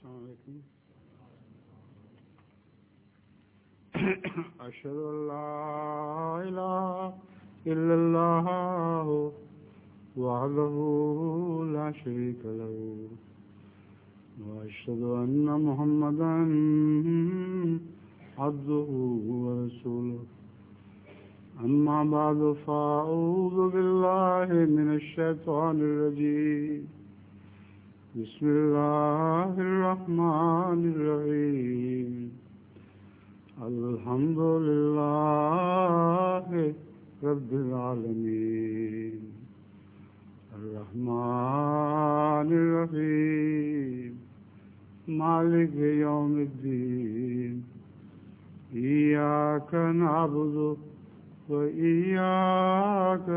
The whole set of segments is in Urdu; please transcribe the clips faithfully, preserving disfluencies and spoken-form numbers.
السلام علیکم. اشهد ان لا اله الا الله وحده لا شريك له واشهد ان محمدا عبده ورسوله. اما بعد فاعوذ بالله من الشيطان الرجيم. بسم الله الرحمن الرحيم. الحمد لله رب العالمين الرحمن الرحيم مالك يوم الدين إياك نعبد وإياك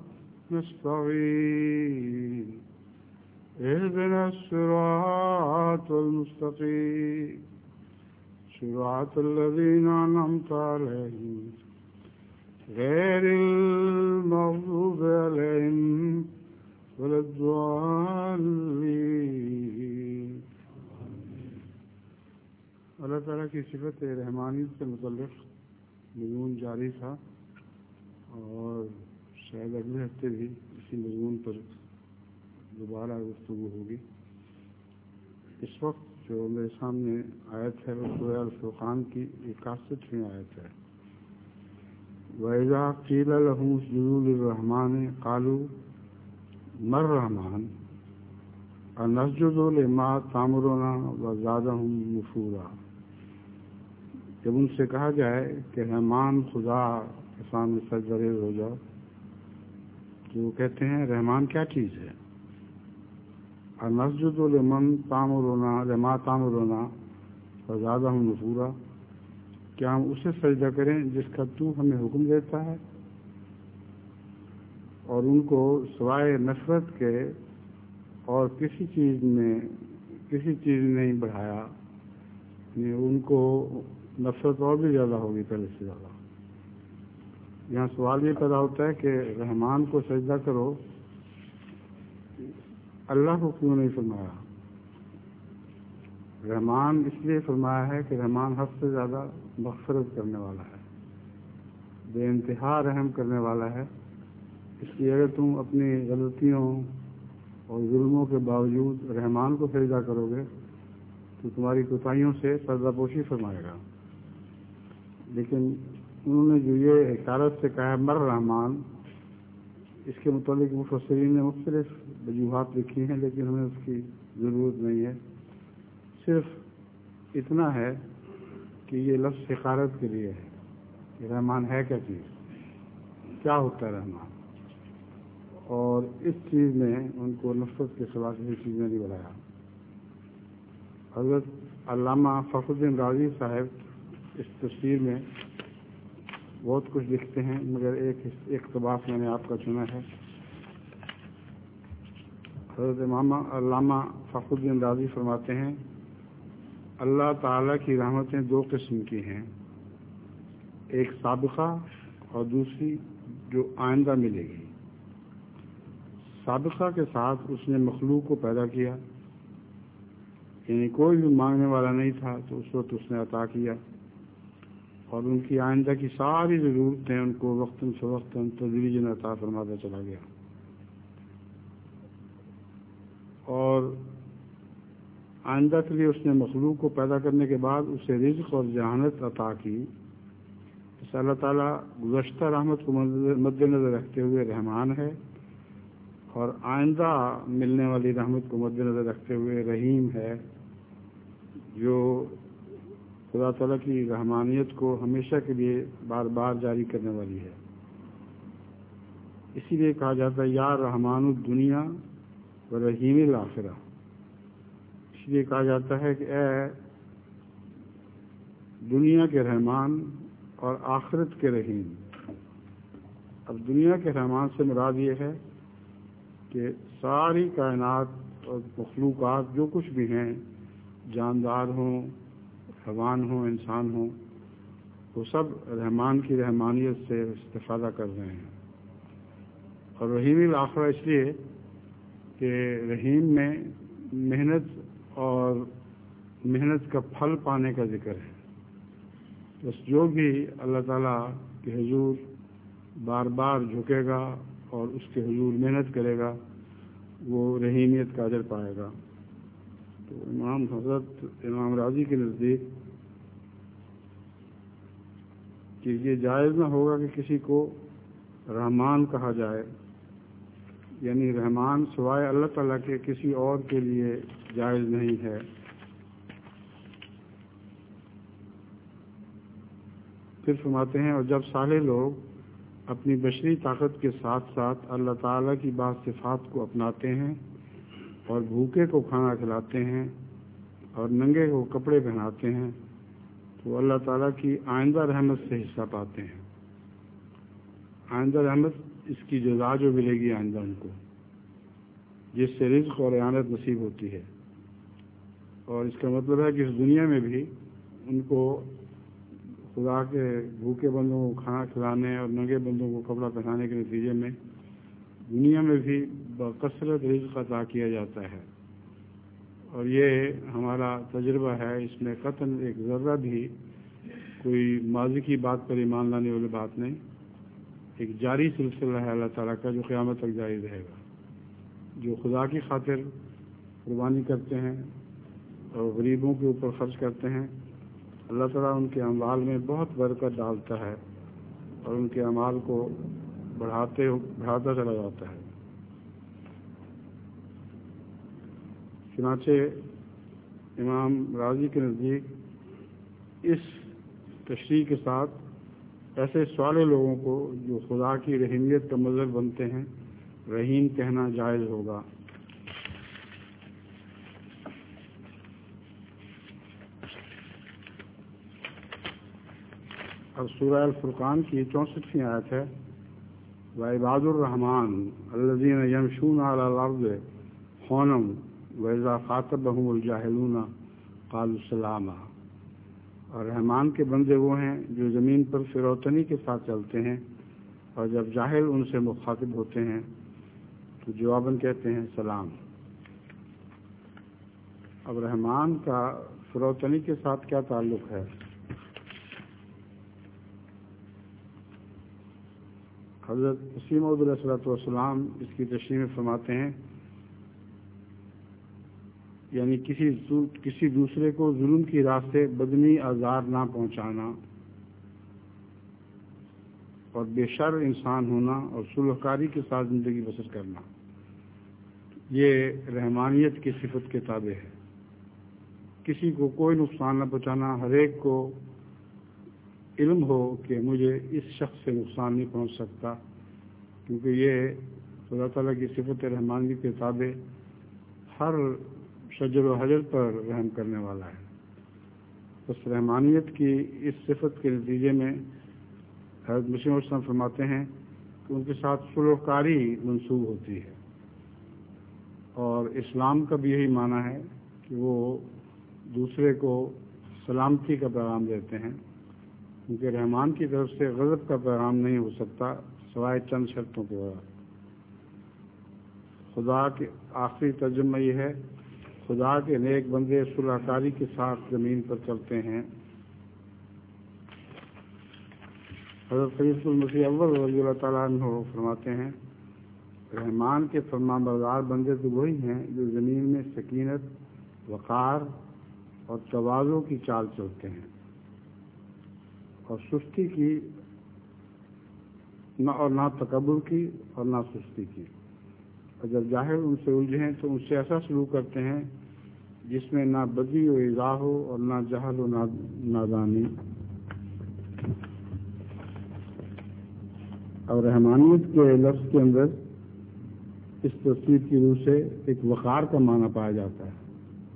نستعين اهدنا الصراط المستقيم صراط الذين أنعمت عليهم غير المغضوب عليهم ولا الضالين. اللہ تعالیٰ کی صفت رحمانیت سے متعلق مضمون جاری تھا اور شاید اگلے ہفتے بھی اسی مضمون پر دوبارہ گفتگو ہوگی. اس وقت جو میرے سامنے آیت ہے وہ سورہ الفرقان کی اکاسٹھویں آیت ہے. وَإِذَا قِيلَ لَهُمُ اسْجُدُوا لِلرَّحْمَنِ قَالُوا مَا الرَّحْمَنُ أَنَسْجُدُ لِمَا تَأْمُرُنَا وَزَادَهُمْ نُفُورًا. جب ان سے کہا جائے کہ رحمان خدا کے سامنے سجدہ ریز ہو جاؤ تو وہ کہتے ہیں رحمان کیا چیز ہے؟ نسجد لمن تامرنا لما تامرنا وزادہم نفورا. کیا ہم اسے سجدہ کریں جس کا تو ہمیں حکم دیتا ہے؟ اور ان کو سوائے نفرت کے اور کسی چیز میں کسی چیز نہیں بڑھایا. ان کو نفرت اور بھی زیادہ ہوگی پہلے سے زیادہ. یہاں سوال یہ پیدا ہوتا ہے کہ رحمان کو سجدہ کرو، اللہ کو کیوں نہیں فرمایا؟ رحمان اس لیے فرمایا ہے کہ رحمان حد سے زیادہ مغفرت کرنے والا ہے، بے انتہا رحم کرنے والا ہے. اس لیے اگر تم اپنی غلطیوں اور ظلموں کے باوجود رحمان کو سجدہ کرو گے تو تمہاری کوتاہیوں سے پردہ پوشی فرمائے گا. لیکن انہوں نے جو یہ حکارت سے کہا ہے مر رحمان، اس کے متعلق مفسرین نے مختلف وجوہات لکھی ہیں، لیکن ہمیں اس کی ضرورت نہیں ہے. صرف اتنا ہے کہ یہ لفظ حقارت کے لیے ہے کہ رحمان ہے کیا چیز، کیا ہوتا ہے رحمان. اور اس چیز نے ان کو نفرت کے سوا کسی چیز نے نہیں بڑھایا. حضرت علامہ فخر الدین رازی صاحب اس تفسیر میں بہت کچھ لکھتے ہیں، مگر ایک اقتباس میں نے آپ کا چنا ہے. حضرت امام علامہ فخر الدین رازی فرماتے ہیں اللہ تعالیٰ کی رحمتیں دو قسم کی ہیں، ایک سابقہ اور دوسری جو آئندہ ملے گی. سابقہ کے ساتھ اس نے مخلوق کو پیدا کیا، یعنی کوئی بھی مانگنے والا نہیں تھا تو اس وقت اس نے عطا کیا، اور ان کی آئندہ کی ساری ضرورتیں ان کو وقتاً فوقتاً تدریجاً عطا فرماتا چلا گیا. اور آئندہ کے لیے اس نے مخلوق کو پیدا کرنے کے بعد اسے رزق اور ذہانت عطا کی. اس اللہ تعالیٰ گزشتہ رحمت کو مد نظر رکھتے ہوئے رحمان ہے، اور آئندہ ملنے والی رحمت کو مد نظر رکھتے ہوئے رحیم ہے، جو خدا تعالیٰ کی رحمانیت کو ہمیشہ کے لیے بار بار جاری کرنے والی ہے. اسی لیے کہا جاتا ہے یا رحمان الدنیا و رحیم الآخرہ. اس لیے کہا جاتا ہے کہ اے دنیا کے رحمان اور آخرت کے رحیم. اب دنیا کے رحمان سے مراد یہ ہے کہ ساری کائنات اور مخلوقات جو کچھ بھی ہیں، جاندار ہوں، حیوان ہوں، انسان ہوں، وہ سب رحمان کی رحمانیت سے استفادہ کر رہے ہیں. اور رحیم الآخرہ اس لیے کہ رحیم میں محنت اور محنت کا پھل پانے کا ذکر ہے۔ بس جو بھی اللہ تعالیٰ کے حضور بار بار جھکے گا اور اس کے حضور محنت کرے گا وہ رحیمیت کا اجر پائے گا۔ تو امام حضرت امام راضی کے نزدیک کہ یہ جائز نہ ہوگا کہ کسی کو رحمان کہا جائے، یعنی رحمان سوائے اللہ تعالیٰ کے کسی اور کے لیے جائز نہیں ہے۔ پھر فرماتے ہیں اور جب صالح لوگ اپنی بشری طاقت کے ساتھ ساتھ اللہ تعالیٰ کی بعض صفات کو اپناتے ہیں اور بھوکے کو کھانا کھلاتے ہیں اور ننگے کو کپڑے پہناتے ہیں تو اللہ تعالیٰ کی آئندہ رحمت سے حصہ پاتے ہیں۔ آئندہ رحمت اس کی جزا جو ملے گی آئندہ ان کو، جس سے رزق اور اعانت نصیب ہوتی ہے، اور اس کا مطلب ہے کہ اس دنیا میں بھی ان کو خدا کے بھوکے بندوں کو کھانا کھلانے اور ننگے بندوں کو کپڑا پہنانے کے نتیجے میں دنیا میں بھی بکثرت رزق عطا کیا جاتا ہے۔ اور یہ ہمارا تجربہ ہے، اس میں قطعاً ایک ذرہ بھی کوئی ماضی کی بات پر ایمان لانے والی بات نہیں، ایک جاری سلسلہ ہے اللہ تعالیٰ کا جو قیامت تک جاری رہے گا۔ جو خدا کی خاطر قربانی کرتے ہیں اور غریبوں کے اوپر خرچ کرتے ہیں، اللہ تعالیٰ ان کے اعمال میں بہت برکت ڈالتا ہے اور ان کے اعمال کو بڑھاتے بڑھاتا چلا جاتا ہے۔ چنانچہ امام راضی کے نزدیک اس تشریح کے ساتھ ایسے صالح لوگوں کو جو خدا کی رحیمیت کا مظہر بنتے ہیں رحیم کہنا جائز ہوگا۔ اب سورہ الفرقان کی چونسٹھویں آیت ہے، وعباد الرحمن الذین یمشون علی الارض ہونا وَإِذَا خَاطَبَهُمُ الْجَاهِلُونَ قَالُوا سَلَامًا۔ اور رحمان کے بندے وہ ہیں جو زمین پر فروتنی کے ساتھ چلتے ہیں اور جب جاہل ان سے مخاطب ہوتے ہیں تو جواباً کہتے ہیں سلام۔ اب رحمان کا فروتنی کے ساتھ کیا تعلق ہے؟ حضرت مسیح موعود علیہ الصلوۃ والسلام اس کی تشریح میں فرماتے ہیں، یعنی کسی کسی دوسرے کو ظلم کی راہ سے بدنی آزار نہ پہنچانا اور بے شر انسان ہونا اور صلح کاری کے ساتھ زندگی بسر کرنا، یہ رحمانیت کی صفت کے تابع ہے۔ کسی کو کوئی نقصان نہ پہنچانا، ہر ایک کو علم ہو کہ مجھے اس شخص سے نقصان نہیں پہنچ سکتا، کیونکہ یہ اللہ تعالیٰ کی صفت رحمانیت کے تابع ہر شجر و حجر پر رحم کرنے والا ہے۔ اس رحمانیت کی اس صفت کے نتیجے میں حضرت مسیح موعود صلی اللہ علیہ وسلم فرماتے ہیں کہ ان کے ساتھ صلح کاری منسوب ہوتی ہے، اور اسلام کا بھی یہی معنی ہے کہ وہ دوسرے کو سلامتی کا پیغام دیتے ہیں، کیونکہ رحمان کی طرف سے غضب کا پیغام نہیں ہو سکتا سوائے چند شرطوں کے بعد۔ خدا کے آخری ترجمہ یہ ہے، خدا کے نیک بندے صلح کاری کے ساتھ زمین پر چلتے ہیں۔ حضرت خلیفۃ المسیح اول رضی اللہ تعالیٰ عنہ فرماتے ہیں، رحمان کے فرمان بردار بندے تو وہی ہیں جو زمین میں سکینت، وقار اور تواضع کی چال چلتے ہیں اور سستی کی نہ اور نہ تکبر کی اور نہ سستی کی، اور جب جاہل ان سے الجھیں تو ان سے ایسا سلوک کرتے ہیں جس میں نہ بدی و ایذا ہو اور نہ جہل و نادانی۔ اور رحمانیت کے لفظ کے اندر اس تصویر کی روح سے ایک وقار کا معنی پایا جاتا ہے،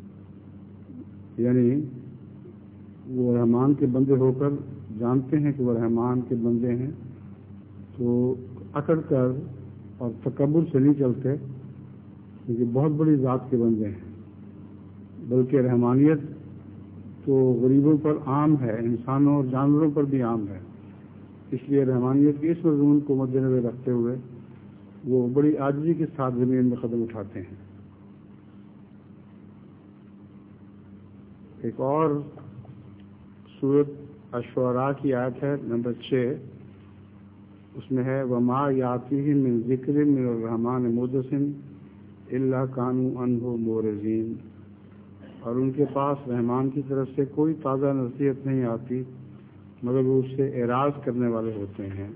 یعنی وہ رحمان کے بندے ہو کر جانتے ہیں کہ وہ رحمان کے بندے ہیں تو اکڑ کر اور تکبر سے نہیں چلتے، کیونکہ بہت بڑی ذات کے بندے ہیں، بلکہ رحمانیت تو غریبوں پر عام ہے، انسانوں اور جانوروں پر بھی عام ہے، اس لیے رحمانیت کے اس مضمون کو مد نظر رکھتے ہوئے وہ بڑی عاجزی کے ساتھ زمین میں قدم اٹھاتے ہیں۔ ایک اور سورت الشعراء کی آیت ہے نمبر چھ، اس میں ہے وما یاتیہم من ذکر من الرحمن محدث الا کانوا عنہ معرضین، اور ان کے پاس رحمان کی طرف سے کوئی تازہ نصیحت نہیں آتی مگر وہ اس سے اعراض کرنے والے ہوتے ہیں۔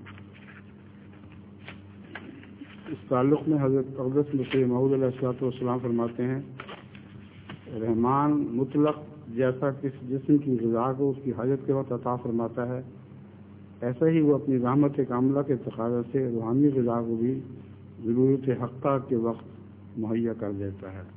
اس تعلق میں حضرت اقدس مسیح موعود علیہ الصلوۃ والسلام فرماتے ہیں رحمان مطلق جیسا کس جسم کی غذا کو اس کی حاجت کے وقت عطا فرماتا ہے، ایسا ہی وہ اپنی رحمت کاملہ کے تقاضے سے روحانی غذا کو بھی ضرورت حقہ کے وقت مہیا کر دیتا ہے۔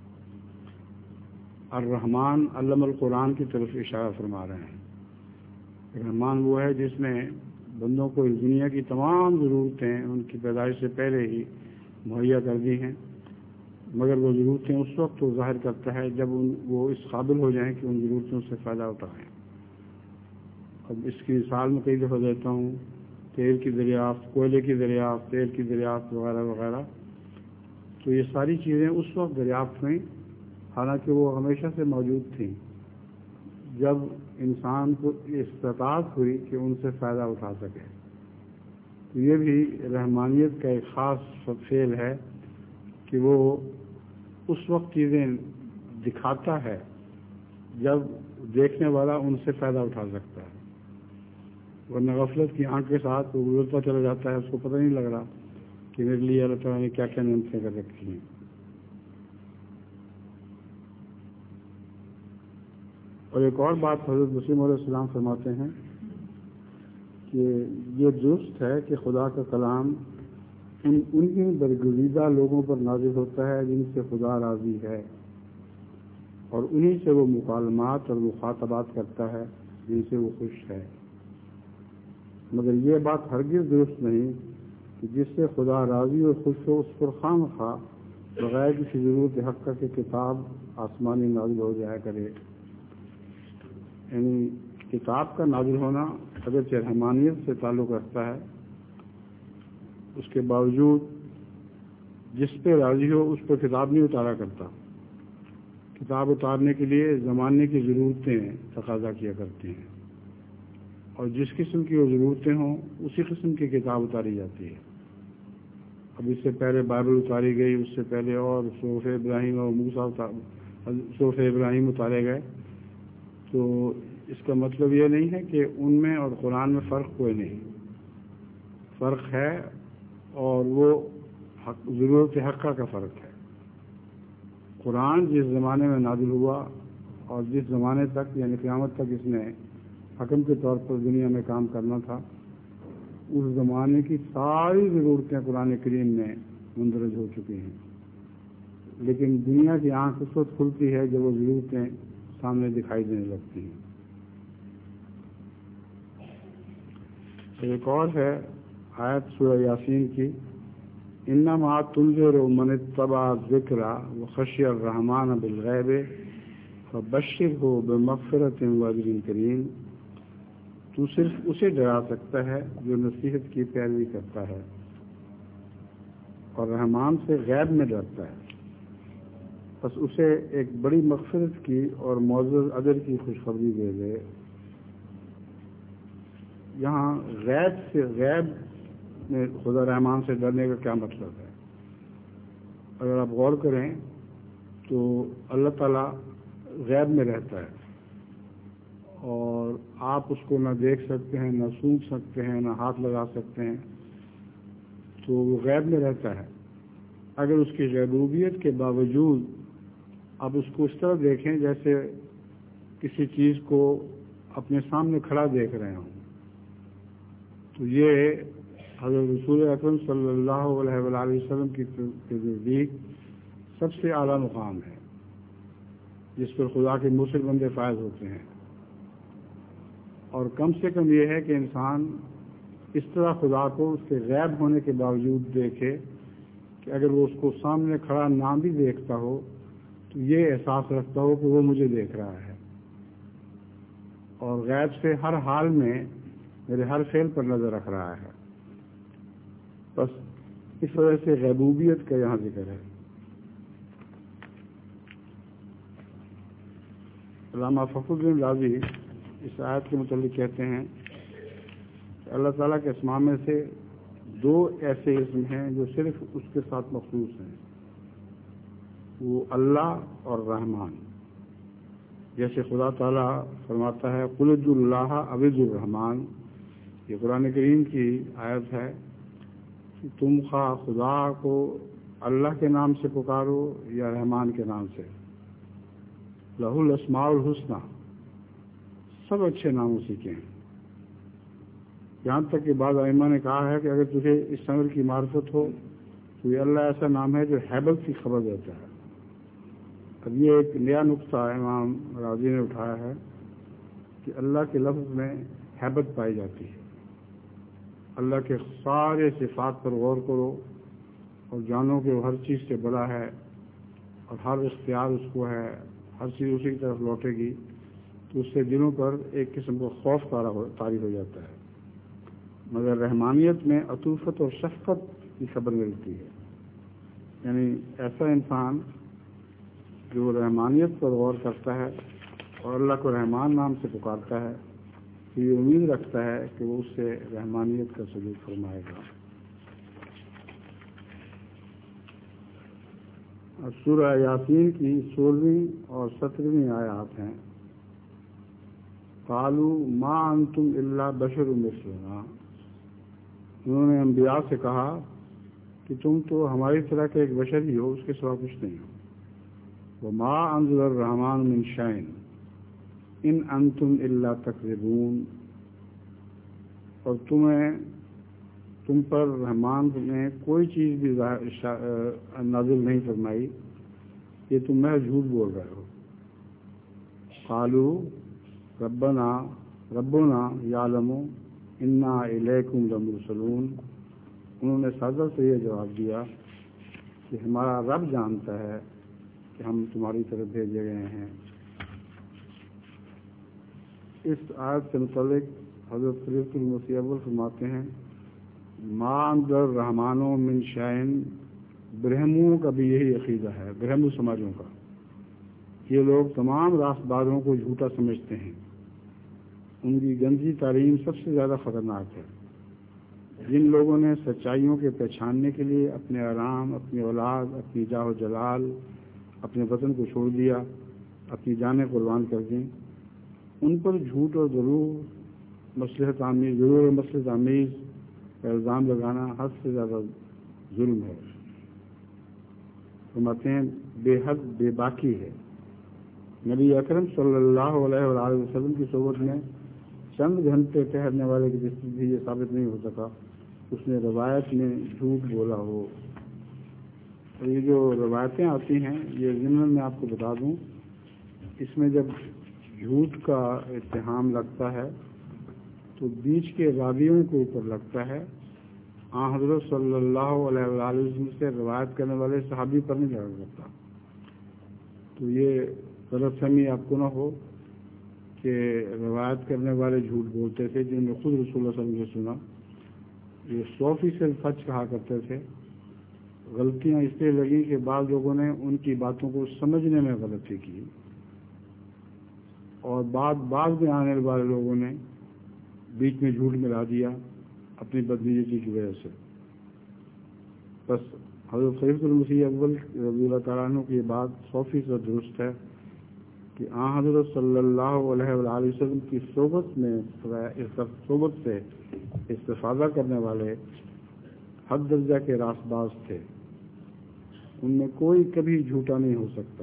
الرحمن علم القرآن کی طرف اشارہ فرما رہے ہیں۔ رحمان وہ ہے جس نے بندوں کو اس دنیا کی تمام ضرورتیں ان کی پیدائش سے پہلے ہی مہیا کر دی ہیں، مگر وہ ضرورتیں اس وقت تو ظاہر کرتا ہے جب ان وہ اس قابل ہو جائیں کہ ان ضرورتوں سے فائدہ اٹھائیں۔ اب اس کی مثال میں کئی دفعہ دیتا ہوں، تیل کی دریافت، کوئلے کی دریافت، تیل کی دریافت وغیرہ وغیرہ، تو یہ ساری چیزیں اس وقت دریافت ہوئیں حالانکہ وہ ہمیشہ سے موجود تھیں، جب انسان کو استطاعت ہوئی کہ ان سے فائدہ اٹھا سکے۔ تو یہ بھی رحمانیت کا ایک خاص فعل ہے کہ وہ اس وقت چیزیں دکھاتا ہے جب دیکھنے والا ان سے فائدہ اٹھا سکتا ہے، ورنہ غفلت کی آنکھ کے ساتھ وہ گزرتا چلا جاتا ہے، اس کو پتہ نہیں لگ رہا کہ میرے لیے اللہ تعالیٰ نے کیا کیا نعمتیں کر رکھی ہیں۔ اور ایک اور بات حضرت مسیح علیہ السلام فرماتے ہیں کہ یہ درست ہے کہ خدا کا کلام ان انہی برگزیدہ لوگوں پر نازل ہوتا ہے جن سے خدا راضی ہے، اور انہی سے وہ مکالمات اور مخاطبات کرتا ہے جن سے وہ خوش ہے، مگر یہ بات ہرگز درست نہیں کہ جس سے خدا راضی اور خوش ہو اس پر خام خواہ بغیر کسی ضرورت حق کے کتاب آسمانی نازل ہو جایا کرے۔ یعنی کتاب کا نازل ہونا اگرچہ رحمانیت سے تعلق رکھتا ہے، اس کے باوجود جس پہ راضی ہو اس پہ کتاب نہیں اتارا کرتا۔ کتاب اتارنے کے لیے زمانے کی ضرورتیں تقاضا کیا کرتی ہیں، اور جس قسم کی وہ ضرورتیں ہوں اسی قسم کی کتاب اتاری جاتی ہے۔ اب اس سے پہلے بائبل اتاری گئی، اس سے پہلے اور صحف ابراہیم اور موسیٰ صحف ابراہیم اتارے گئے، تو اس کا مطلب یہ نہیں ہے کہ ان میں اور قرآن میں فرق کوئی نہیں، فرق ہے، اور وہ حق ضرورت حقہ کا فرق ہے۔ قرآن جس زمانے میں نازل ہوا اور جس زمانے تک یعنی قیامت تک اس نے حکم کے طور پر دنیا میں کام کرنا تھا، اس زمانے کی ساری ضرورتیں قرآن کریم میں مندرج ہو چکی ہیں، لیکن دنیا کی آنکھ اس وقت کھلتی ہے جب وہ ضرورتیں سامنے دکھائی دینے لگتی ہیں۔ ایک اور ہے آیت سورہ یاسین کی، انما تنذر من اتبع الذکر وخشی الرحمن بالغیب فبشرہ بمغفرۃ واجر کریم، تو صرف اسے ڈرا سکتا ہے جو نصیحت کی پیروی کرتا ہے اور رحمان سے غیب میں ڈرتا ہے، بس اسے ایک بڑی مغفرت کی اور معزز اجر کی خوشخبری دے دے۔ یہاں غیب سے غیب میں خدا رحمان سے ڈرنے کا کیا مطلب ہے؟ اگر آپ غور کریں تو اللہ تعالیٰ غیب میں رہتا ہے اور آپ اس کو نہ دیکھ سکتے ہیں، نہ سونگ سکتے ہیں، نہ ہاتھ لگا سکتے ہیں، تو وہ غیب میں رہتا ہے۔ اگر اس کی غیبوبیت کے باوجود آپ اس کو اس طرح دیکھیں جیسے کسی چیز کو اپنے سامنے کھڑا دیکھ رہے ہوں، تو یہ حضرت رسول اکرم صلی اللہ علیہ وآلہ وسلم کی نزدیک سب سے اعلیٰ مقام ہے جس پر خدا کے موصل بندے فائز ہوتے ہیں، اور کم سے کم یہ ہے کہ انسان اس طرح خدا کو اس کے غیب ہونے کے باوجود دیکھے کہ اگر وہ اس کو سامنے کھڑا نہ بھی دیکھتا ہو تو یہ احساس رکھتا ہو کہ وہ مجھے دیکھ رہا ہے، اور غیب سے ہر حال میں میرے ہر فعل پر نظر رکھ رہا ہے۔ بس اس وجہ سے غیبوبیت کا یہاں ذکر ہے۔ علامہ فخر الدین رازی اس آیت کے متعلق کہتے ہیں کہ اللہ تعالیٰ کے اسماء میں سے دو ایسے اسم ہیں جو صرف اس کے ساتھ مخصوص ہیں، وہ اللہ اور رحمان۔ جیسے خدا تعالیٰ فرماتا ہے قل ادعوا اللہ او ادعوا الرحمن، یہ قرآن کریم کی آیت ہے کہ تم خواہ خدا کو اللہ کے نام سے پکارو یا رحمان کے نام سے، لہ الاسماء الحسنی، سب اچھے نام اسی کے ہیں۔ یہاں تک کہ بعض ائمہ نے کہا ہے کہ اگر تجھے اس امر کی معرفت ہو تو یہ اللہ ایسا نام ہے جو ہیبت کی خبر دیتا ہے۔ اب یہ ایک نیا نقطہ امام راضی نے اٹھایا ہے کہ اللہ کے لفظ میں ہیبت پائی جاتی ہے۔ اللہ کے سارے صفات پر غور کرو اور جانو کہ وہ ہر چیز سے بڑا ہے اور ہر اختیار اس کو ہے، ہر چیز اسی کی طرف لوٹے گی، تو اس سے دلوں پر ایک قسم کا خوف طاری ہو جاتا ہے۔ مگر رحمانیت میں عطوفت اور شفقت کی خبر ملتی ہے، یعنی ایسا انسان جو رحمانیت پر غور کرتا ہے اور اللہ کو رحمان نام سے پکارتا ہے تو یہ امید رکھتا ہے کہ وہ اس سے رحمانیت کا سلوک فرمائے گا۔ سورہ یاسین کی سولہویں اور سترویں آیات ہیں۔ قالوا ما انتم الا بشر مثلنا، انہوں نے انبیاء سے کہا کہ تم تو ہماری طرح کے ایک بشر ہی ہو، اس کے سوا کچھ نہیں ہو۔ وما انزل الرحمن من شیء ان انتم الا تکذبون، اور تمہیں تم پر رحمان نے کوئی چیز بھی نازل نہیں فرمائی، یہ تم محض جھوٹ بول رہے ہو۔ قالوا ربنا ربنا یعلم انا الیکم لمرسلون، انہوں نے سادہ سے یہ جواب دیا کہ ہمارا رب جانتا ہے کہ ہم تمہاری طرف بھیجے گئے ہیں۔ اس آیت سے متعلق حضرت خلیفۃ المسیح اول فرماتے ہیں ما انزل الرحمن من شیء، برہموں کا بھی یہی عقیدہ ہے، برہمو سماجوں کا۔ یہ لوگ تمام راست بازوں کو جھوٹا سمجھتے ہیں، ان کی گندی تعلیم سب سے زیادہ خطرناک ہے۔ جن لوگوں نے سچائیوں کے پہچاننے کے لیے اپنے آرام، اپنی اولاد، اپنی جاہ و جلال، اپنے وطن کو چھوڑ دیا، اپنی جانیں قربان کر دیں، ان پر جھوٹ اور ضرور مصلحت آمیز ضرور اور مصلحت آمیز کا الزام لگانا حد سے زیادہ ظلم ہے۔ فرماتے ہیں بے حد بے باکی ہے۔ نبی اکرم صلی اللہ علیہ وآلہ وسلم کی صحبت میں چند گھنٹے ٹہرنے والے کی دستگی بھی یہ ثابت نہیں ہو سکا اس نے روایت میں جھوٹ بولا ہو۔ اور یہ جو روایتیں آتی ہیں یہ ضمن میں آپ کو بتا دوں، اس میں جب جھوٹ کا اتہام لگتا ہے تو بیچ کے راویوں کے اوپر لگتا ہے، آن حضرت صلی اللہ علیہ وآلہ وسلم سے روایت کرنے والے صحابی پر نہیں لگا سکتا۔ تو یہ غلط فہمی آپ کو نہ ہو کہ روایت کرنے والے جھوٹ بولتے تھے جن نے خود رسول اللہ صلی اللہ علیہ وسلم سے سنا، یہ سو فیصد سچ کہا کرتے تھے۔ غلطیاں اس لیے لگیں کہ بعض لوگوں نے ان کی باتوں کو سمجھنے میں غلطی کی، اور بعد بعض میں آنے والے لوگوں نے بیچ میں جھوٹ ملا دیا اپنی بدنیتی کی وجہ سے۔ بس حضرت خلیفۃ المسیح اول رضی اللہ تعالیٰ عنہ کی یہ بات سو فیصد درست ہے کہ آن حضرت صلی اللہ علیہ وآلہ وسلم کی صحبت میں اس صحبت سے استفادہ کرنے والے حد درجہ کے راست باز تھے، ان میں کوئی کبھی جھوٹا نہیں ہو سکتا۔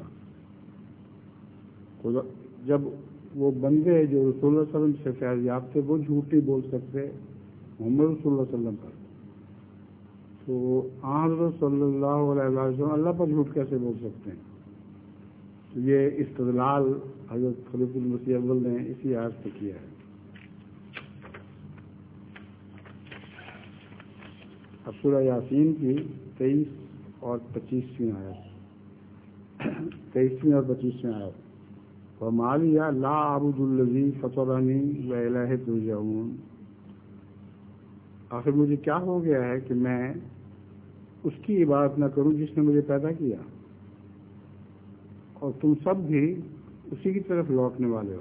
جب وہ بندے جو رسول اللہ صلی اللہ علیہ وسلم سے فیض یافتہ وہ جھوٹ نہیں بول سکتے محمد رسول اللہ صلی اللہ علیہ وسلم پر، تو آن حضرت صلی اللہ علیہ وسلم اللہ پر جھوٹ کیسے بول سکتے ہیں؟ یہ استدلال حضرت خلیفۃ المسیح اول نے اسی آیت سے کیا ہے۔ اب سورہ یاسین کی تیئیس اور پچیسویں آیت تیئیسویں اور پچیسویں آیت وَمَا لِيَ لَا أَعْبُدُ الَّذِي فَطَرَنِي وَإِلَيْهِ تُرْجَعُونَ، آخر مجھے کیا ہو گیا ہے کہ میں اس کی عبادت نہ کروں جس نے مجھے پیدا کیا، اور تم سب بھی اسی کی طرف لوٹنے والے ہو.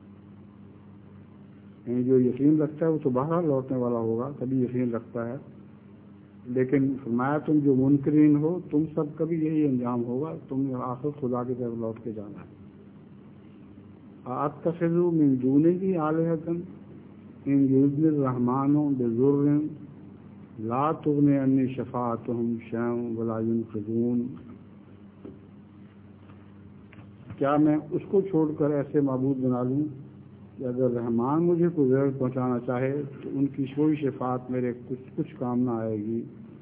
یعنی جو یقین رکھتا ہے وہ تو باہر لوٹنے والا ہوگا، کبھی یقین رکھتا ہے. لیکن فرمایا تم جو منکرین ہو تم سب کبھی یہی انجام ہوگا، تم نے آخر خدا کی طرف لوٹ کے جانا ہے. اتخذوا من دونه آلهة ان یردن الرحمن بضر لا تغنی عنی شفاعتهم شیئا ولا ينقذون. کیا میں اس کو چھوڑ کر ایسے معبود بنا لوں کہ اگر رحمان مجھے کوئی ضرر پہنچانا چاہے تو ان کی کوئی شفاعت میرے کچھ کچھ کام نہ آئے گی.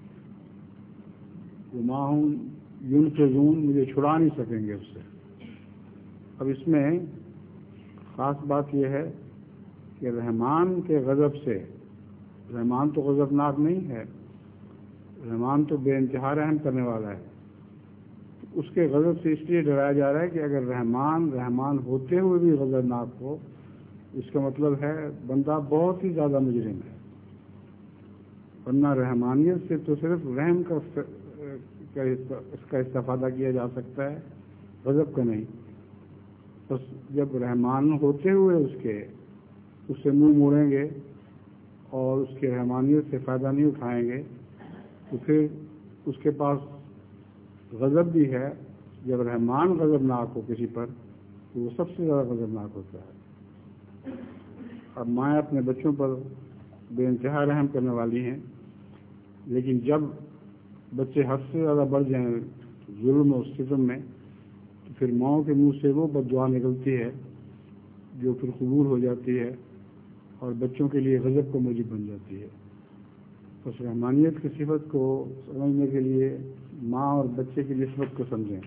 وما هم ينقذون، مجھے چھڑا نہیں سکیں گے اس سے. اب اس میں خاص بات یہ ہے کہ رحمان کے غضب سے، رحمان تو غضبناک نہیں ہے، رحمان تو بے انتہا رحم کرنے والا ہے. اس کے غضب سے اس لیے ڈرایا جا رہا ہے کہ اگر رحمان رحمان ہوتے ہوئے بھی غضبناک ہو، اس کا مطلب ہے بندہ بہت ہی زیادہ مجرم ہے. ورنہ رحمانیت سے تو صرف رحم کا اس کا استفادہ کیا جا سکتا ہے، غضب کا نہیں. بس جب رحمان ہوتے ہوئے اس کے اس سے منہ موڑیں گے اور اس کے رحمانیت سے فائدہ نہیں اٹھائیں گے تو پھر اس کے پاس غضب بھی ہے. جب رحمان غضبناک ہو کسی پر تو وہ سب سے زیادہ غضبناک ہوتا ہے. اب مائیں اپنے بچوں پر بے انتہا رحم کرنے والی ہیں، لیکن جب بچے حد سے زیادہ بڑھ جائیں ظلم اور ستم میں تو پھر ماؤں کے منہ سے وہ بد دعا نکلتی ہے جو پھر قبول ہو جاتی ہے اور بچوں کے لیے غضب کا موجب بن جاتی ہے. بس رحمانیت کی صفت کو سمجھنے کے لیے ماں اور بچے کی نسبت کو سمجھیں.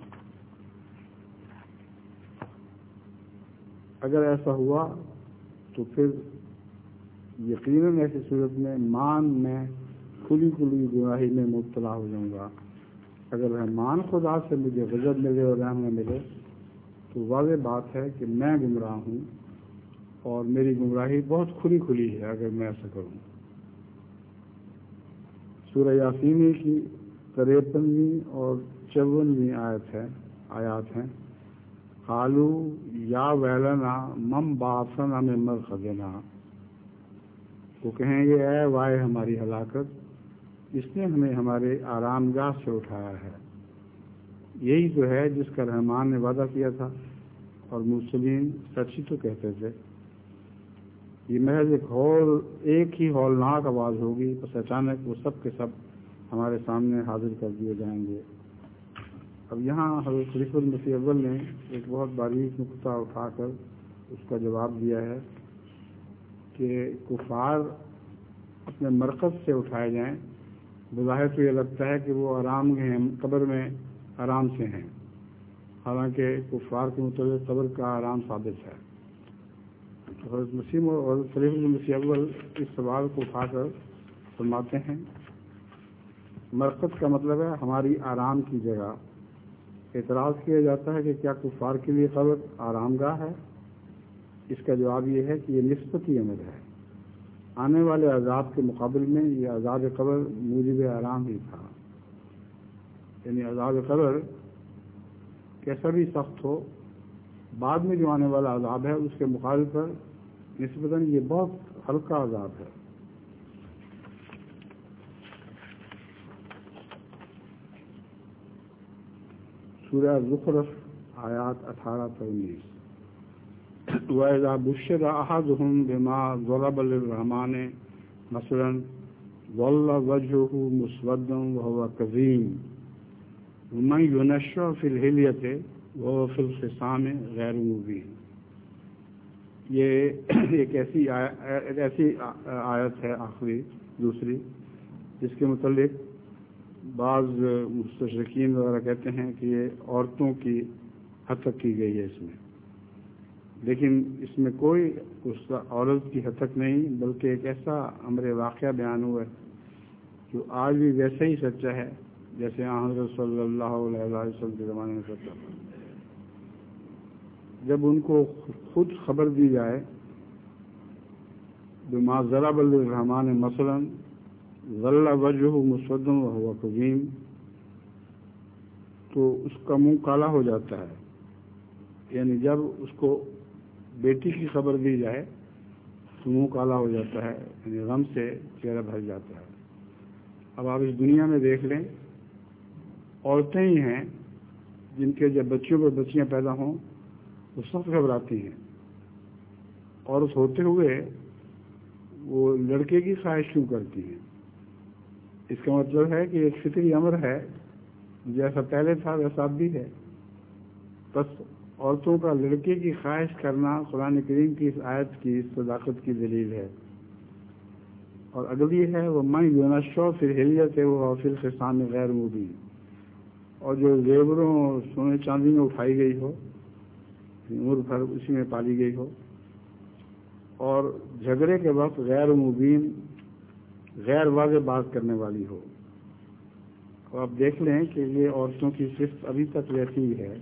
اگر ایسا ہوا تو پھر یقیناً ایسی صورت میں مان میں کھلی کھلی گناہی میں مبتلا ہو جاؤں گا. اگر رحمان خدا سے مجھے غضب ملے اور رحم نہ ملے تو واضح بات ہے کہ میں گمراہ ہوں اور میری گمراہی بہت کھلی کھلی ہے اگر میں ایسا کروں. سورہ یاسین کی تریپنویں اور چونویں آیت ہے آیات ہیں. قالو یا ویلنا مم بعثنا من مرقدنا، وہ کہیں گے اے وائے ہماری ہلاکت، اس نے ہمیں ہمارے آرام گاہ سے اٹھایا ہے. یہی تو ہے جس کا رحمان نے وعدہ کیا تھا اور مرسلین سچ ہی تو کہتے تھے. یہ محض ایک ہول ایک ہی ہولناک آواز ہوگی، بس اچانک وہ سب کے سب ہمارے سامنے حاضر کر دیے جائیں گے. اب یہاں حضرت خلیفہ المسیح اول نے ایک بہت باریک نقطہ اٹھا کر اس کا جواب دیا ہے کہ کفار اپنے مرکز سے اٹھائے جائیں. بظاہر تو یہ لگتا ہے کہ وہ آرام ہیں، قبر میں آرام سے ہیں، حالانکہ کفار کے متعلق قبر کا آرام ثابت ہے. تو حضرت مسیح اور حضرت خلیفہ المسیح اول اس سوال کو اٹھا کر فرماتے ہیں مرکز کا مطلب ہے ہماری آرام کی جگہ. اعتراض کیا جاتا ہے کہ کیا کفار کے لیے قبر آرام گاہ ہے؟ اس کا جواب یہ ہے کہ یہ نسبتی امر ہے. آنے والے عذاب کے مقابل میں یہ عذاب قبر موجب آرام ہی تھا. یعنی عذاب قبر کیسا بھی سخت ہو، بعد میں جو آنے والا عذاب ہے اس کے مقابل پر نسبتاً یہ بہت ہلکا عذاب ہے. سورہ زخرف آیات اٹھارہ تا انیس. وَإِذَا بُشِّرَ أَحَدُهُم بِمَا ضَرَبَ لِلرَّحْمَنِ مَثَلًا ظَلَّ وَجْهُهُ مُسْوَدًّا وَهُوَ كَظِيمٌ وَمَن يُنَشَّأْ فِي الْحِلْيَةِ وَهُوَ فِي الْخِصَامِ غَيْرُ مُبِينٍ. یہ ایک ایسی ایک ایسی آیت ہے آخری دوسری جس کے متعلق بعض مستشرقین وغیرہ کہتے ہیں کہ یہ عورتوں کی حد تک کی گئی ہے اس میں، لیکن اس میں کوئی اس عورت کی حد تک نہیں، بلکہ ایک ایسا امر واقعہ بیان ہوا ہے جو آج بھی ویسے ہی سچا ہے جیسے حضرت صلی اللہ علیہ وسلم کے زمانے میں سچا تھا. جب ان کو خود خبر دی جائے بما ضرب للرحمن مثلا ظل وجهه مسودا وهو كظيم، تو اس کا منہ کالا ہو جاتا ہے. یعنی جب اس کو بیٹی کی خبر دی جائے تو منہ کالا ہو جاتا ہے، یعنی غم سے چہرہ بھر جاتا ہے۔ اب آپ اس دنیا میں دیکھ لیں، عورتیں ہی ہیں جن کے جب بچیوں پر بچیاں پیدا ہوں وہ سخت گھبراتی ہیں، اور اس ہوتے ہوئے وہ لڑکے کی خواہش کیوں کرتی ہیں؟ اس کا مطلب ہے کہ ایک فطری امر ہے، جیسا پہلے تھا ویسا اب بھی ہے۔ بس عورتوں کا لڑکے کی خواہش کرنا قرآن کریم کی اس آیت کی صداقت کی دلیل ہے۔ اور اگلی ہے وہ من یونشو فی الحلیۃ وہو فی الخصام غیر مبین، اور جو زیوروں سونے چاندی میں اٹھائی گئی ہو، عمر بھر اسی میں پالی گئی ہو، اور جھگڑے کے وقت غیر مبین غیر واضح بات کرنے والی ہو۔ اور آپ دیکھ لیں کہ یہ عورتوں کی صفت ابھی تک ویسی ہی ہے،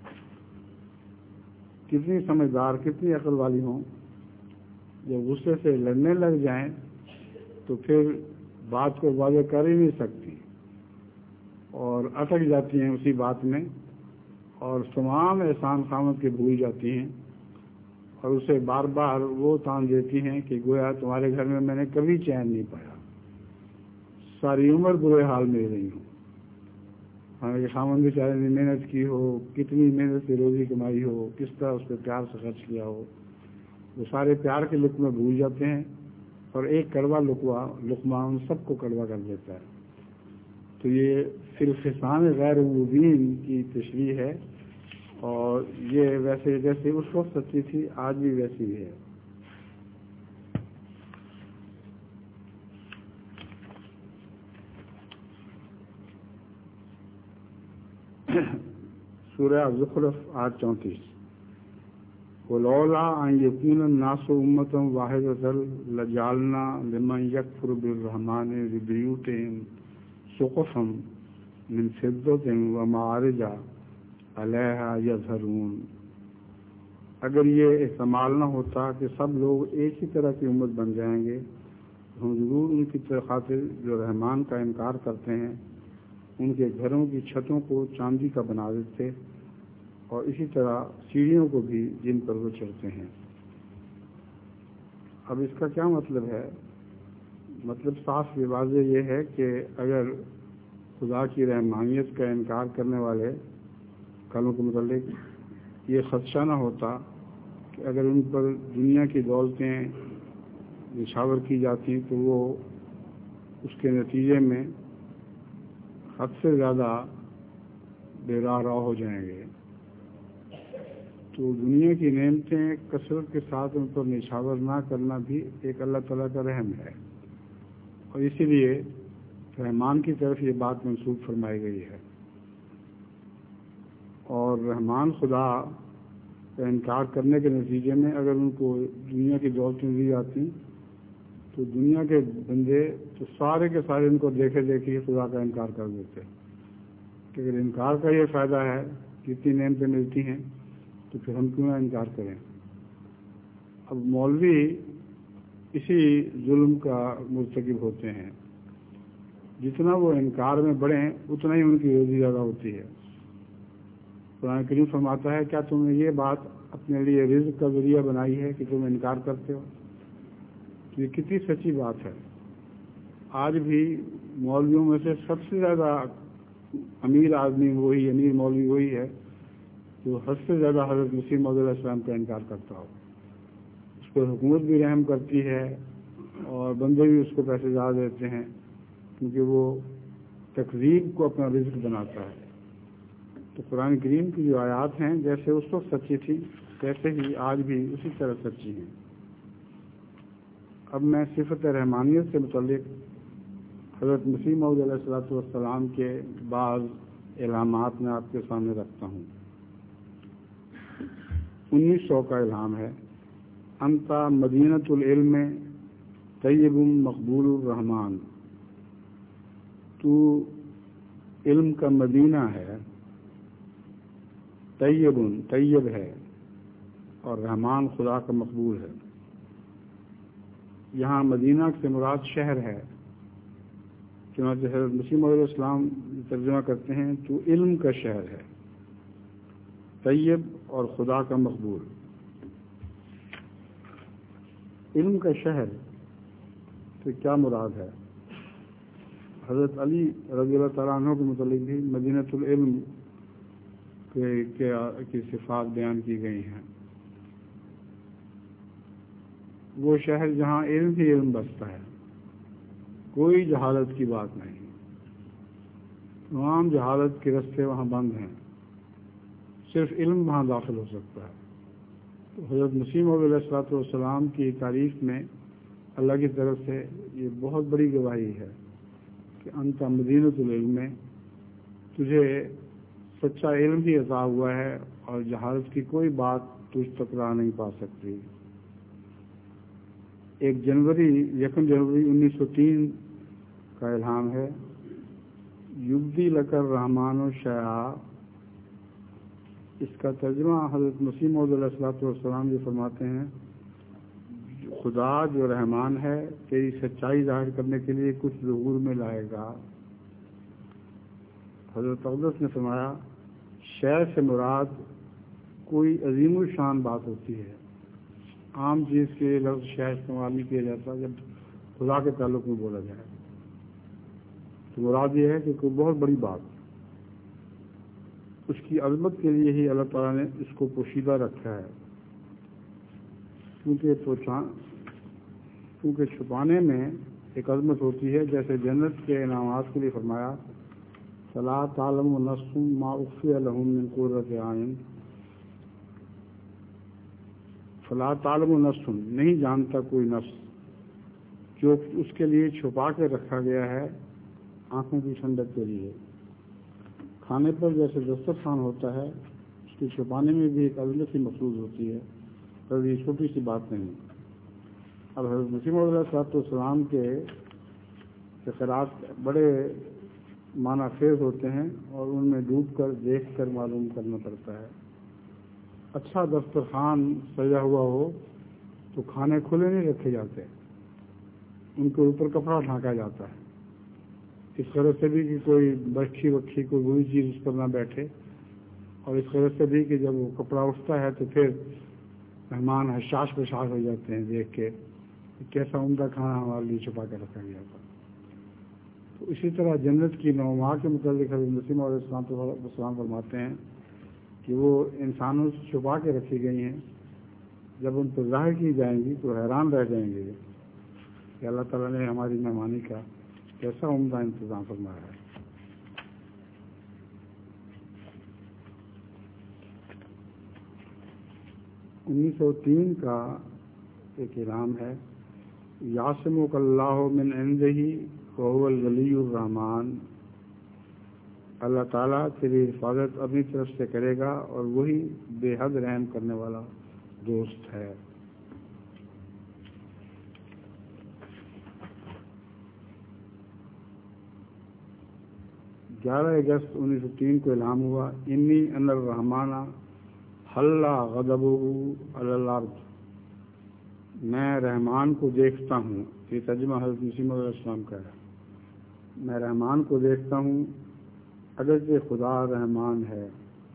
کتنی سمجھدار کتنی عقل والی ہوں، جب غصے سے لڑنے لگ جائیں تو پھر بات کو واضح کر ہی نہیں سکتی اور اٹک جاتی ہیں اسی بات میں، اور تمام احسان خامت کے بھول جاتی ہیں، اور اسے بار بار وہ تان دیتی ہیں کہ گویا تمہارے گھر میں میں نے کبھی چین نہیں پایا، ساری عمر برے حال میں رہی ہوں۔ ہمارے خامن بیچارے نے محنت کی ہو، کتنی محنت سے روزی کمائی ہو، کس طرح اس پہ پیار سے خرچ کیا ہو، وہ سارے پیار کے لقمے بھول جاتے ہیں، اور ایک کڑوا لقمہ لقمہ ان سب کو کڑوا کر دیتا ہے۔ تو یہ فی الخصام غیر مبین کی تشریح ہے، اور یہ ویسے جیسے اس وقت سچی تھی آج بھی ویسی ہی ہے۔ سورہ زخرف آیت چونتیس، وَلَوْلَا أَن يَكُونَ النَّاسُ أُمَّةً وَاحِدَةً لَجَعَلْنَا لِمَن يَكْفُرُ بِالرَّحْمَنِ لِبُيُوتِهِمْ سُقُفًا مِّن فِضَّةٍ وَمَعَارِجَ عَلَيْهَا يَظْهَرُونَ۔ اگر یہ احتمال نہ ہوتا کہ سب لوگ ایک ہی طرح کی امت بن جائیں گے، تو ہم ضرور ان کی خاطر جو رحمان کا انکار کرتے ہیں ان کے گھروں کی چھتوں کو چاندی کا بنا دیتے، اور اسی طرح سیڑھیوں کو بھی جن پر وہ چڑھتے ہیں۔ اب اس کا کیا مطلب ہے؟ مطلب صاف واضح یہ ہے کہ اگر خدا کی رحمانیت کا انکار کرنے والے کلوں کے متعلق یہ خدشہ نہ ہوتا کہ اگر ان پر دنیا کی دولتیں نچھاور کی جاتی تو وہ اس کے نتیجے میں حد سے زیادہ بے راہ راہ ہو جائیں گے، تو دنیا کی نعمتیں کثرت کے ساتھ ان پر نچھاور نہ کرنا بھی ایک اللہ تعالیٰ کا رحم ہے، اور اسی لیے رحمان کی طرف یہ بات منسوب فرمائی گئی ہے۔ اور رحمان خدا کا انکار کرنے کے نتیجے میں اگر ان کو دنیا کی دولتیں دی جاتی تو دنیا کے بندے تو سارے کے سارے ان کو دیکھے دیکھے ہی خدا کا انکار کر دیتے، کہ اگر انکار کا یہ فائدہ ہے کہ اتنی نعمتیں ملتی ہیں تو پھر ہم کیوں نہ انکار کریں۔ اب مولوی اسی ظلم کا مرتکب ہوتے ہیں، جتنا وہ انکار میں بڑھیں اتنا ہی ان کی روزی زیادہ ہوتی ہے۔ قرآن کریم فرماتا ہے کیا تم نے یہ بات اپنے لیے رزق کا ذریعہ بنائی ہے کہ تم انکار کرتے ہو؟ تو یہ کتنی سچی بات ہے۔ آج بھی مولویوں میں سے سب سے زیادہ امیر آدمی وہی امیر مولوی وہی ہے جو حد سے زیادہ حضرت مسیح موعود علیہ السلام کا انکار کرتا ہو۔ اس پر حکومت بھی رحم کرتی ہے اور بندے بھی اس کو پیسے زیادہ دیتے ہیں، کیونکہ وہ تکذیب کو اپنا رزق بناتا ہے۔ تو قرآن کریم کی جو آیات ہیں جیسے اس وقت سچی تھی ویسے ہی آج بھی اسی طرح سچی ہیں۔ اب میں صفت رحمانیت سے متعلق حضرت مسیح موعود علیہ الصلوۃ والسلام کے بعض الہامات میں آپ کے سامنے رکھتا ہوں۔ انیس سو کا الہام ہے، انت مدینۃ العلم طیب مقبول الرحمان، تو علم کا مدینہ ہے، طیب طیب ہے، اور رحمان خدا کا مقبول ہے۔ یہاں مدینہ سے مراد شہر ہے، چنانچہ حضرت مسیح موعود علیہ السلام ترجمہ کرتے ہیں تو علم کا شہر ہے۔ طیب اور خدا کا مقبول۔ علم کا شہر سے کیا مراد ہے؟ حضرت علی رضی اللہ تعالیٰ عنہ کے متعلق بھی مدینۃ العلم کی صفات بیان کی گئی ہیں۔ وہ شہر جہاں علم ہی علم بستا ہے، کوئی جہالت کی بات نہیں، تمام جہالت کے رستے وہاں بند ہیں، صرف علم وہاں داخل ہو سکتا ہے۔ تو حضرت مسیح موعود علیہ الصلوۃ والسلام کی تعریف میں اللہ کی طرف سے یہ بہت بڑی گواہی ہے کہ انت مدینۃ العلم میں تجھے سچا علم ہی عطا ہوا ہے اور جہالت کی کوئی بات تجھ تک راہ نہیں پا سکتی۔ ایک جنوری یکم جنوری انیس سو تین کا الہام ہے، یبدی لکر رحمان و شیعہ۔ اس کا ترجمہ حضرت مسیح موعود علیہ الصلوۃ والسلام یہ فرماتے ہیں، خدا جو رحمان ہے تیری سچائی ظاہر کرنے کے لیے کچھ ظہور میں لائے گا۔ حضرت اقدس نے فرمایا، شے سے مراد کوئی عظیم الشان بات ہوتی ہے، عام چیز کے لفظ شے استعمال نہیں کیا جاتا جب خدا کے تعلق میں بولا جائے تو مراد یہ ہے کہ کوئی بہت بڑی بات، اس کی عظمت کے لیے ہی اللہ تعالیٰ نے اس کو پوشیدہ رکھا ہے، کیونکہ کیونکہ چھپانے میں ایک عظمت ہوتی ہے، جیسے جنت کے انعامات کے لیے فرمایا، فَلَا تَعْلَمُ نَفْسٌ مَا أُخْفِيَ لَهُم مِّن قُرَّةِ أَعْيُنٍ۔ فَلَا تَعْلَمُ نَفْسٌ، نہیں جانتا کوئی نفس جو اس کے لیے چھپا کے رکھا گیا ہے آنکھوں کی ٹھنڈک کے لیے۔ کھانے پر جیسے دسترخوان ہوتا ہے، اس کے چھپانے میں بھی ایک عظمت ہی مقصود ہوتی ہے، اور یہ چھوٹی سی بات نہیں۔ اب حضرت مسیح موعود علیہ الصلوۃ والسلام کے اخراج بڑے معنی خیز ہوتے ہیں اور ان میں ڈوب کر دیکھ کر معلوم کرنا پڑتا ہے۔ اچھا دسترخوان سجا ہوا ہو تو کھانے کھلے نہیں رکھے جاتے، ان کے اوپر کپڑا ڈھانکا جاتا ہے، اس غرض سے بھی کہ کوئی بچھی وکھی کوئی بری چیز اس پر نہ بیٹھے، اور اس غرض سے بھی کہ جب وہ کپڑا اٹھتا ہے تو پھر مہمان حشاش پشاش ہو جاتے ہیں دیکھ کے کیسا عمدہ کھانا ہمارے لیے چھپا کے رکھا گیا تھا۔ تو اسی طرح جنت کی نوما کے متعلق حضرت مسیح موعود علیہ السلام فرماتے ہیں کہ وہ انسانوں سے چھپا کے رکھی گئی ہیں، جب ان پر ظاہر کی جائیں گی تو حیران رہ جائیں گے کہ اللہ تعالیٰ نے ہماری مہمانی کا کیسا عمدہ انتظام فرمایا ہے۔ انیس سو تین کا ایک الہام ہے، یاسمک اللہ من عنده وهو الولی الرحمن۔ اللہ تعالیٰ تیری حفاظت اپنی طرف سے کرے گا اور وہی بے حد رحم کرنے والا دوست ہے۔ گیارہ اگست انیس سو تین کو الہام ہوا، انی ان الرحمن حل غضبہ علی الارض۔ میں رحمان کو دیکھتا ہوں، یہ ترجمہ حضرت مسیح موعود علیہ السلام کا ہے، میں رحمان کو دیکھتا ہوں اگرچہ خدا رحمان ہے،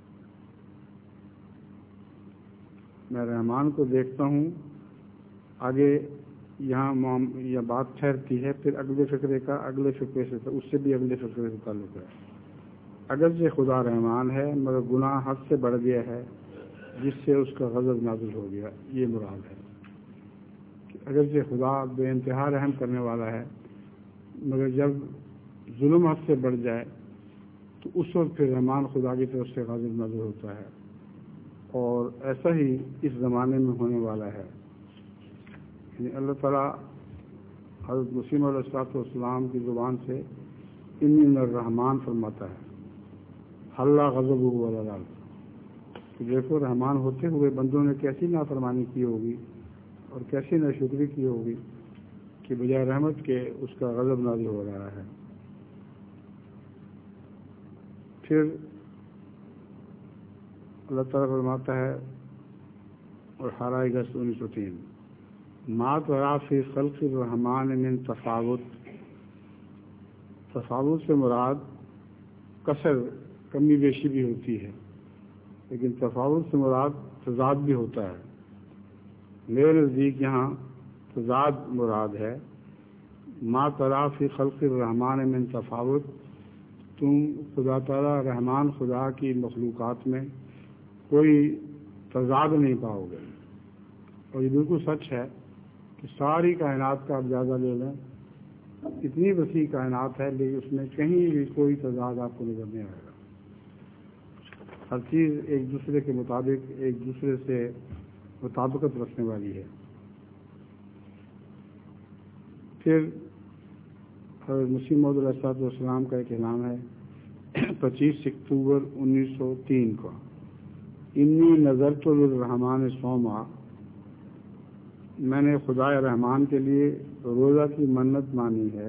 میں رحمان کو دیکھتا ہوں۔ آگے یہاں یہ بات ٹھہرتی ہے، پھر اگلے فقرے کا اگلے فقرے سے اس سے بھی اگلے فقرے سے تعلق ہے۔ اگرچہ خدا رحمان ہے مگر گناہ حد سے بڑھ گیا ہے جس سے اس کا غضب نازل ہو گیا، یہ مراد ہے کہ اگرچہ خدا بے انتہا رحم کرنے والا ہے مگر جب ظلم حد سے بڑھ جائے تو اس وقت پھر رحمان خدا کی طرف سے غضب نازل ہوتا ہے، اور ایسا ہی اس زمانے میں ہونے والا ہے۔ یعنی اللہ تعالیٰ حضرت مسیح موعود علیہ السلام کی زبان سے انی ان الرحمن فرماتا ہے، حل غضبہ علی الارض۔ تو دیکھو رحمان ہوتے ہوئے بندوں نے کیسی نافرمانی کی ہوگی اور کیسی ناشکری کی ہوگی کہ بجائے رحمت کے اس کا غضب نازل ہو رہا ہے۔ پھر اللہ تعالیٰ فرماتا ہے، اور اٹھارہ اگست انیس سو تین، ما تری فی خلق الرحمن من تفاوت۔ تفاوت سے مراد کثر، کمی بیشی بھی ہوتی ہے، لیکن تفاوت سے مراد تضاد بھی ہوتا ہے. میرے نزدیک یہاں تضاد مراد ہے. ما ترا فی خلق الرحمن من تفاوت، تم خدا تعالیٰ رحمان خدا کی مخلوقات میں کوئی تضاد نہیں پاؤ گے. اور یہ بالکل سچ ہے کہ ساری کائنات کا آپ جائزہ لے لیں، اتنی وسیع کائنات ہے لیکن اس میں کہیں بھی کوئی تضاد آپ کو نظر نہیں آئے گا. ہر چیز ایک دوسرے کے مطابق ایک دوسرے سے مطابقت رکھنے والی ہے. پھر حضرت مسیح موعود علیہ السلام کا ایک اعلان ہے پچیس اکتوبر انیس سو تین کو، انی نظرت للرحمن صوما، میں نے خدا رحمان کے لیے روزہ کی منت مانی ہے.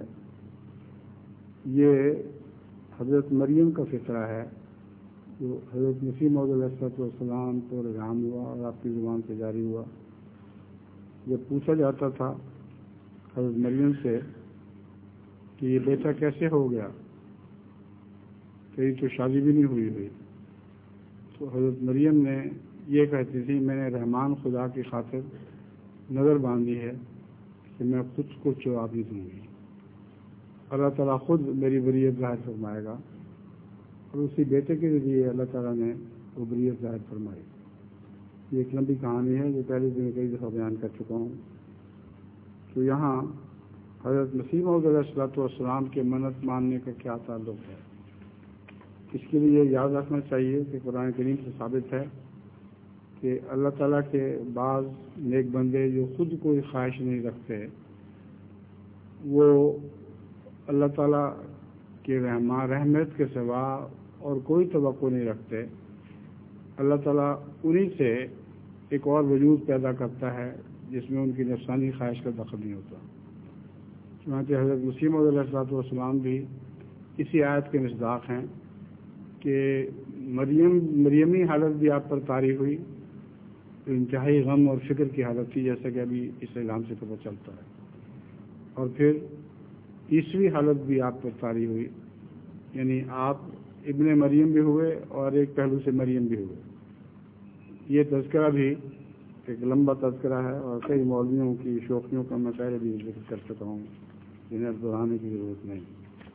یہ حضرت مریم کا فقرہ ہے جو حضرت مسیح موعود علیہ السلام پر الہام ہوا اور آپ کی زبان سے جاری ہوا. جب پوچھا جاتا تھا حضرت مریم سے کہ یہ بیٹا کیسے ہو گیا، کہیں تو شادی بھی نہیں ہوئی ہوئی، تو حضرت مریم نے یہ کہتی تھی میں نے رحمان خدا کی خاطر نظر باندھی ہے کہ میں خود کو جواب دوں گی. اللہ تعالیٰ خود میری بریت ظاہر فرمائے گا، اور اسی بیٹے کے ذریعے اللہ تعالیٰ نے وہ بریت ظاہر فرمائی. یہ ایک لمبی کہانی ہے جو پہلے دن کئی دفعہ بیان کر چکا ہوں. تو یہاں حضرت مسیح موعود علیہ السلام کے منت ماننے کا کیا تعلق ہے؟ اس کے لیے یاد رکھنا چاہیے کہ قرآن کریم سے ثابت ہے کہ اللہ تعالیٰ کے بعض نیک بندے جو خود کوئی خواہش نہیں رکھتے، وہ اللہ تعالیٰ کے رحمان رحمت کے سوا اور کوئی توقع نہیں رکھتے. اللہ تعالیٰ انہی سے ایک اور وجود پیدا کرتا ہے جس میں ان کی نفسانی خواہش کا دخل نہیں ہوتا. چنانچہ حضرت مسیح موعود علیہ السلام بھی اسی آیت کے مصداق ہیں کہ مریم مریمی حالت بھی آپ پر طاری ہوئی، انتہائی غم اور فکر کی حالت تھی، جیسا کہ ابھی اس اعلان سے پتہ چلتا ہے. اور پھر تیسری حالت بھی آپ پر طاری ہوئی، یعنی آپ ابن مریم بھی ہوئے اور ایک پہلو سے مریم بھی ہوئے. یہ تذکرہ بھی ایک لمبا تذکرہ ہے اور کئی مولویوں کی شوخیوں کا میں پہلے بھی ذکر کر چکا ہوں، جنہیں اب دہرانے کی ضرورت نہیں.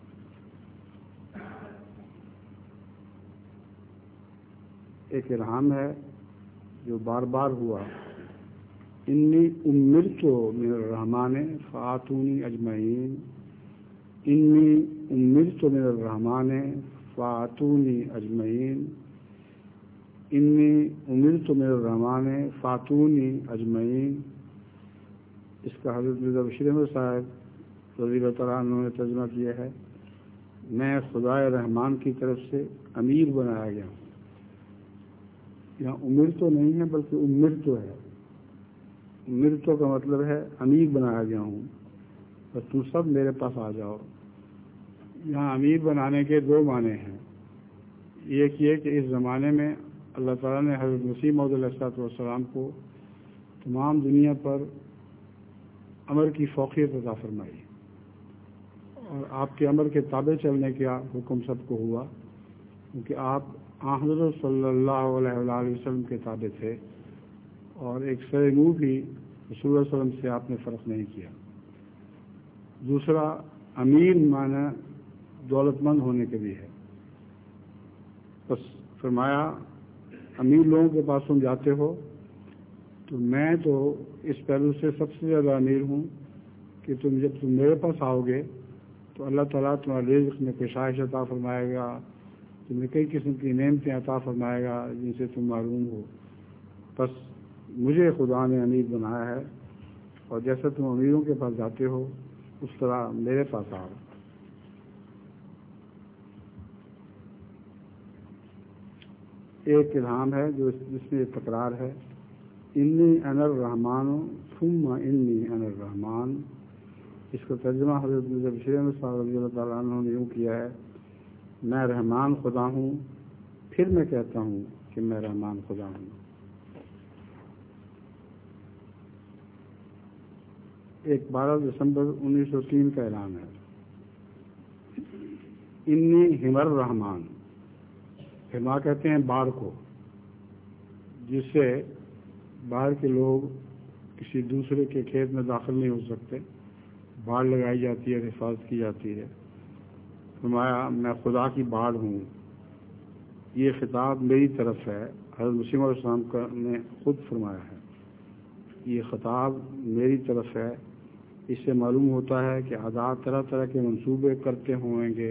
ایک الہام ہے جو بار بار ہوا، انی امرت من الرحمن فآتونی اجمعین، انی امرت من الرحمن فآتونی اجمعین، انی امرت من الرحمن فآتونی اجمعین. اس کا حضرت مرزا بشیر احمد صاحب رضی اللہ تعالیٰ عنہ نے ترجمہ کیا ہے، میں خدا رحمان کی طرف سے امیر بنایا گیا ہوں. یہاں امر تو نہیں ہے بلکہ امر تو ہے. امر تو کا مطلب ہے امیر بنایا گیا ہوں، بس تم سب میرے پاس آ جاؤ. یہاں امیر بنانے کے دو معنی ہیں. ایک یہ کہ اس زمانے میں اللہ تعالیٰ نے حضرت مسیح موعود علیہ السلام کو تمام دنیا پر امر کی فوقیت عطا فرمائی اور آپ کے امر کے تابع چلنے کا حکم سب کو ہوا، کیونکہ آپ حضرت صلی اللہ علیہ وآلہ وسلم کے تابع تھے اور ایک سر نور بھی رسول اللہ علیہ وسلم سے آپ نے فرق نہیں کیا. دوسرا امیر معنی دولت مند ہونے کے بھی ہے. بس فرمایا امیر لوگوں کے پاس تم جاتے ہو تو میں تو اس پہلو سے سب سے زیادہ امیر ہوں کہ تم جب تم میرے پاس آؤ گے تو اللہ تعالیٰ تمہارے رزق میں کشائش عطا فرمائے گا، تمہیں کئی قسم کی نعمتیں عطا فرمائے گا جن سے تم معلوم ہو. بس مجھے خدا نے امیر بنایا ہے اور جیسا تم امیروں کے پاس جاتے ہو اس طرح میرے پاس آؤ. ایک الہام ہے جو جس میں تکرار ہے، انی انا الرحمن ثم انی انا الرحمن. اس کا ترجمہ حضرت مرزا بشیر احمد صاحب رضی اللہ تعالیٰ عنہ نے یوں کیا ہے، میں رحمان خدا ہوں پھر میں کہتا ہوں کہ میں رحمان خدا ہوں. ایک بارہ دسمبر انیس سو تین کا اعلان ہے، انی ہمر رحمان. ہما کہتے ہیں باڑ کو، جس سے باہر کے لوگ کسی دوسرے کے کھیت میں داخل نہیں ہو سکتے، باڑ لگائی جاتی ہے، حفاظت کی جاتی ہے۔ فرمایا میں خدا کی باڑ ہوں، یہ خطاب میری طرف ہے۔ حضرت مسیح علیہ السلام کا نے خود فرمایا ہے یہ خطاب میری طرف ہے۔ اس سے معلوم ہوتا ہے کہ عادات طرح طرح کے منصوبے کرتے ہوئیں گے،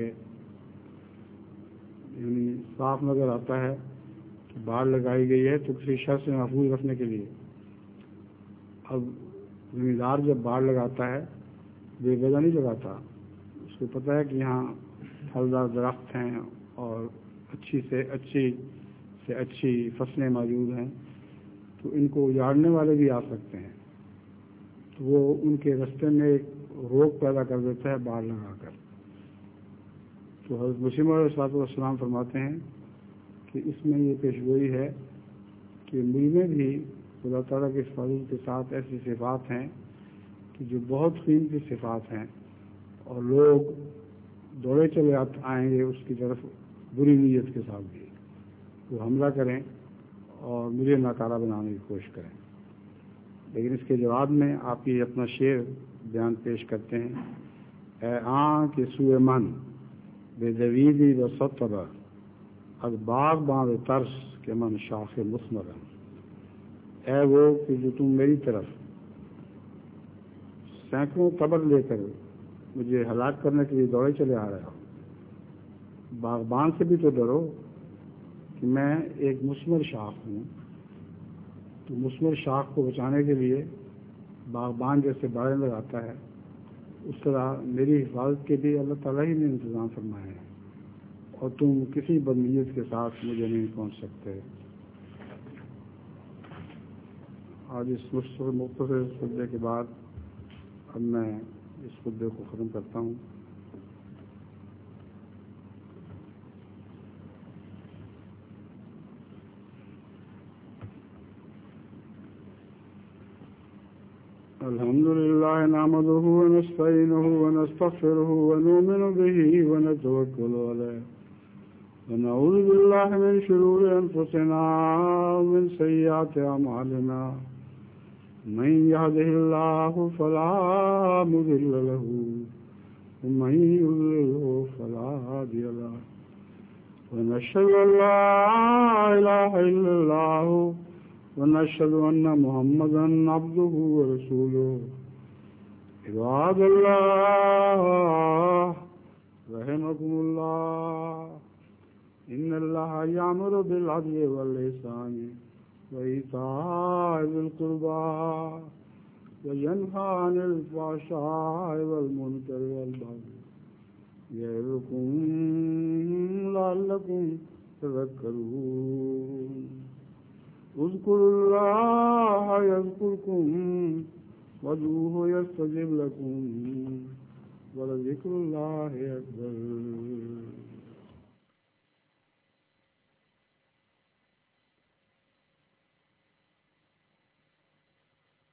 یعنی صاف نظر آتا ہے کہ باڑ لگائی گئی ہے تو کسی شر سے محفوظ رکھنے کے لیے۔ اب زمیندار جب باڑ لگاتا ہے بے وجہ نہیں لگاتا، اس کو پتہ ہے کہ یہاں پھلدار درخت ہیں اور اچھی سے اچھی سے اچھی فصلیں موجود ہیں، تو ان کو اجاڑنے والے بھی آ سکتے ہیں، تو وہ ان کے رستے میں ایک روک پیدا کر دیتا ہے باڑ لگا کر۔ تو حضرت مسیح علیہ السلام فرماتے ہیں کہ اس میں یہ پیشگوئی ہے کہ مجھ میں بھی خدا تعالیٰ کے فضل کے ساتھ ایسی صفات ہیں کہ جو بہت قیمتی صفات ہیں، اور لوگ دوڑے چلے آئیں گے اس کی طرف بری نیت کے ساتھ بھی، وہ حملہ کریں اور مجھے ناکارہ بنانے کی کوشش کریں۔ لیکن اس کے جواب میں آپ یہ اپنا شعر بیان پیش کرتے ہیں: اے آن کے سوئے من بے دویدی و ستبہ، از باغ باندھ ترس کے من شاخ مثمرن۔ اے وہ کہ جو تم میری طرف سینکڑوں قبر لے کر مجھے ہلاک کرنے کے لیے دوڑے چلے آ رہے ہو، باغبان سے بھی تو ڈرو کہ میں ایک مثمر شاخ ہوں۔ تو مثمر شاخ کو بچانے کے لیے باغبان جیسے باڑیں لگاتا ہے، اس طرح میری حفاظت کے لیے اللہ تعالیٰ ہی نے انتظام فرمایا ہے، اور تم کسی بدنیت کے ساتھ مجھے نہیں پہنچ سکتے۔ آج اس مختصر خطبے کے بعد اب میں اس خطبے کو ختم کرتا ہوں۔ الحمد لله نحمده ونستعينه ونستغفره ونؤمن به ونتوكل عليه ونعوذ بالله من شرور أنفسنا ومن سيئات أعمالنا، من يهده الله فلا مضل له ومن يضلل فلا هادي له، ونشهد أن لا إله إلا الله ونشهد أن محمدا عبده ورسوله۔ عباد الله رحمكم الله، إن الله يأمر بالعدل والإحسان وإيتاء ذي القربى وينهى عن الفحشاء والمنكر والبغي يعظكم لعلكم تذكرون۔ اذكروا الله يذكركم وادعوه يستجب لكم ولذكر الله أكبر۔